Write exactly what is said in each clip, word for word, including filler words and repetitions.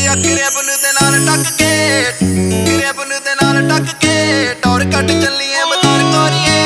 ਬਿੱਲੀਆਂ ਗ੍ਰੈਬ ਨੂੰ ਦੇ ਨਾਲ ਟੱਕ ਕੇ ਗ੍ਰੈਬ ਨੂੰ ਦੇ ਨਾਲ ਟੱਕ ਕੇ ਟੌਰ ਕੱਟ ਚੱਲੀਏ ਬਾਜ਼ਾਰ ਗੋਰੀਏ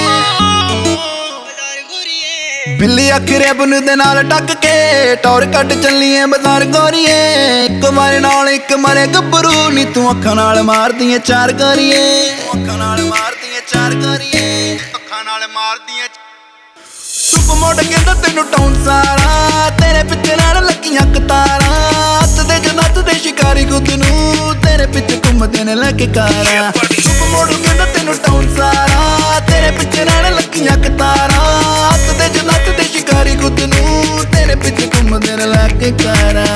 ਬਿੱਲੀਆਂ ਗ੍ਰੈਬ ਨੂੰ ਦੇ ਨਾਲ ਟੱਕ ਕੇ ਟੌਰ ਕੱਟ ਚੱਲੀਏ ਬਾਜ਼ਾਰ ਗੋਰੀਏ ਇੱਕ ਮਾਰੇ ਨਾਲ ਇੱਕ ਮਾਰੇ ਗੱਭਰੂ ਨੀ ਤੂੰ ਅੱਖਾਂ ਨਾਲ ਮਾਰਦੀਆਂ ਚਾਰ ਗੋਰੀਏ ਅੱਖਾਂ ਨਾਲ ਮਾਰਦੀਆਂ ਚਾਰ ਗੋਰੀਏ ਅੱਖਾਂ ਨਾਲ ਮਾਰਦੀਆਂ ਸੁਪ ਮੋੜ ਕਹਿੰਦਾ ਤੈਨੂੰ ਟਾਉਣ ਸਾਰਾ ਤੇਰੇ ਪਿੱਛੇ ਨਾਲ ਲੱਗੀਆਂ ਕਤਾਰਾਂ ਹੱਥ ਦੇ ਜਨਾਤ ਦੇ ਸ਼ਿਕਾਰੀ ਗੁੱਦ ਨੂੰ ਤੇਰੇ ਪਿੱਛੇ ਘੁੰਮਦੇ ਨੇ ਲੈ ਕੇ ਕਾਰਾਂ ਸੁਪ ਮੋੜ ਕਹਿੰਦਾ ਤੈਨੂੰ ਟਾਉਣ ਸਾਰਾ ਤੇਰੇ ਪਿੱਛੇ ਨਾਲ ਲੱਗੀਆਂ ਕਤਾਰਾਂ ਹੱਥ ਦੇ ਜਨਾਤ ਦੇ ਸ਼ਿਕਾਰੀ ਗੁੱਦ ਨੂੰ ਤੇਰੇ ਪਿੱਛੇ ਘੁੰਮਦੇ ਨੇ ਲੈ ਕੇ ਕਾਰਾਂ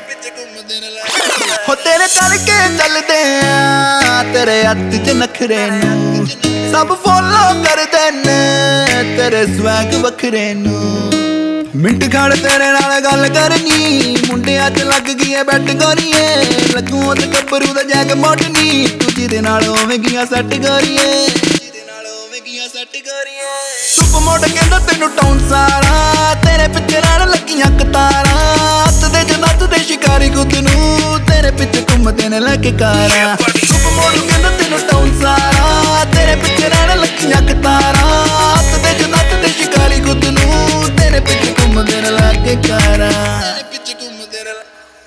ਹੋ ਤੇਰੇ ਕਰਕੇ ਚੱਲਦੇ ਆ ਤੇਰੇ ਹੱਥ 'ਚ ਨਖਰੇ ਨੂੰ ਸਭ ਫੋਲੋ ਕਰਦੇ ਨੇ ਤੇਰੇ ਸਵੈਗ ਵੱਖਰੇ ਨੂੰ ਮਿੰਟ ਖੜ ਤੇਰੇ ਨਾਲ ਗੱਲ ਕਰਨੀ ਮੁੰਡਿਆਂ 'ਚ ਲੱਗ ਗਈ ਐ ਬੈਟ ਗੋਰੀਏ ਲੱਗੂ ਤੇ ਗੱਭਰੂ ਦਾ ਜੈਕ ਮੋਟਨੀ ਤੂੰ ਜਿਹਦੇ ਨਾਲ ਹੋਵੇਗੀਆਂ ਸੱਟ ਗੋਰੀਏ ਜਿਹਦੇ ਨਾਲ ਹੋਵੇਗੀਆਂ ਸੱਟ ਗੋਰੀਏ ਸੁਪ ਮੋੜ ਕਹਿੰਦਾ ਤੈਨੂੰ ਟਾਉਣ ਸਾਰਾ ਤੇਰੇ ਪਿੱਛੇ ਨਾਲ ਲੱਗੀਆਂ ਕਤਾਰਾਂ ਹੱਥ ਦੇ ਜਨਾਤ ਦੇ ਸ਼ਿਕਾਰੀ ਗੁੱਦ ਨੂੰ ਤੇਰੇ ਪਿੱਛੇ ਘੁੰਮਦੇ ਨੇ ਲੈ ਕੇ ਕਾਰਾਂ ਸੁਪ ਮੋੜ ਕਹਿੰਦਾ ਤੈਨੂੰ ਟਾਉਣ ਸਾਰਾ ਤੇਰੇ ਪਿੱਛੇ ਨਾਲ ਲੱਗੀਆਂ ਕਤਾਰਾਂ ਹੱਥ ਦੇ ਜਨਾਤ ਦੇ ਸ਼ਿਕਾਰੀ ਗੁੱਦ ਨੂੰ ਤੇਰੇ ਪਿੱਛੇ ਘੁੰਮਦੇ ਨੇ ਲੈ ਕੇ ਕਾਰਾਂ ਤੇਰੇ ਪਿੱਛੇ ਘੁੰਮਦੇ ਨੇ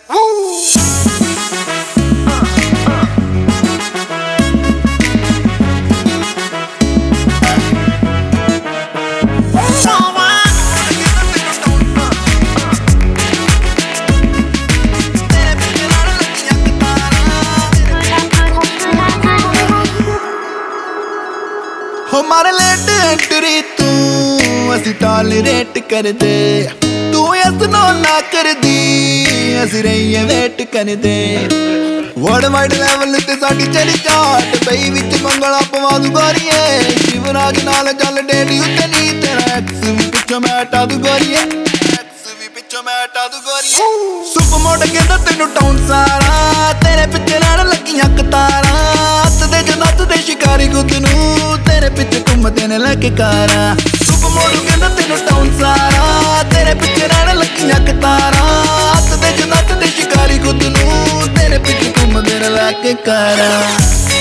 ਹੋ ਮਾਰ ਲੇਟ ਐਂਟਰੀ ਤੂੰ ਅਸੀਂ ਟਾਲਰੇਟ ਕਰਦੇ ਤੂੰ ਇਸ ਨੂੰ ਨਾ ਕਰਦੀ ਅਸੀਂ ਰਹੀਏ ਵੇਟ ਕਰਦੇ ਵਰਲਡ ਵਾਈਡ ਲੈਵਲ ਤੇ ਸਾਡੀ ਚੜੀ ਚਾਟ ਬਈ ਵਿੱਚ ਮੰਗਲਾ ਪਵਾ ਦੂ ਗੋਰੀਏ ਸ਼ਿਵਰਾਜ ਨਾਲ ਚੱਲ ਡੇਡੀ ਉੱਤੇ ਨੀ ਤੇਰਾ ਐਕਸ ਵੀ ਪਿੱਛੋਂ ਮੈਂ ਹਟਾ ਦੂ ਗੋਰੀਏ ਐਕਸ ਵੀ ਪਿੱਛੋਂ ਮੈਂ ਹਟਾ ਦੂ ਗੋਰੀਏ ਸੁਪ ਮੋੜ ਕਹਿੰਦਾ ਤੈਨੂੰ ਟਾਉਣ ਸਾਰਾ ਤੇਰੇ ਪਿੱਛੇ ਨਾਲ ਲੱਗੀਆਂ ਕਤਾਰਾਂ ਹੱਥ ਦੇ ਜਨਾਤ ਦੇ ਸ਼ਿਕਾਰੀ ਗੁੱਦ ਨੂੰ ਤੇਰੇ ਪਿੱਛੇ ਘੁੰਮਦੇ ਨੇ ਲੈ ਕੇ ਕਾਰਾਂ ਸੁਪ ਮੋੜ ਕਹਿੰਦਾ ਤੈਨੂੰ ਟਾਉਣ ਸਾਰਾ ਤੇਰੇ ਪਿੱਛੇ ਨਾਲ ਲੱਗੀਆਂ ਕਤਾਰਾਂ ਹੱਥ ਦੇ ਜਨਾਤ ਦੇ ਸ਼ਿਕਾਰੀ ਗੁੱਦ ਨੂੰ ਤੇਰੇ ਪਿੱਛੇ ਘੁੰਮਦੇ ਨੇ ਲੈ ਕੇ ਕਾਰਾਂ